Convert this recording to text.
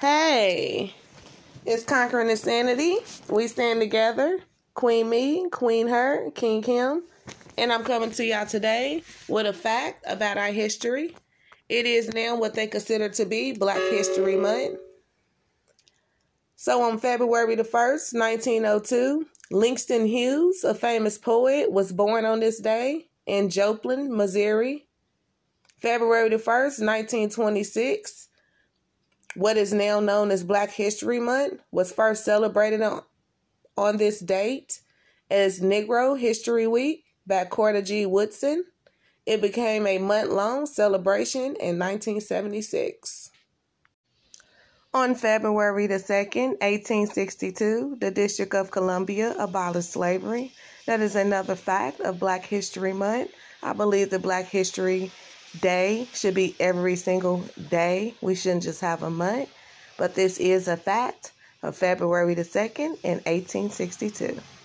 Hey, it's Conquering Insanity. We stand together. Queen me, Queen her, King Kim. And I'm coming to y'all today with a fact about our history. It is now what they consider to be Black History Month. So on February the 1st, 1902, Langston Hughes, a famous poet, was born on this day in Joplin, Missouri. February the 1st, 1926, what is now known as Black History Month was first celebrated on this date as Negro History Week by Corda G. Woodson. It became a month-long celebration in 1976. On February the 2nd, 1862, the District of Columbia abolished slavery. That is another fact of Black History Month. I believe the Black History Day should be every single day. We shouldn't just have a month. But this is a fact of February the 2nd in 1862.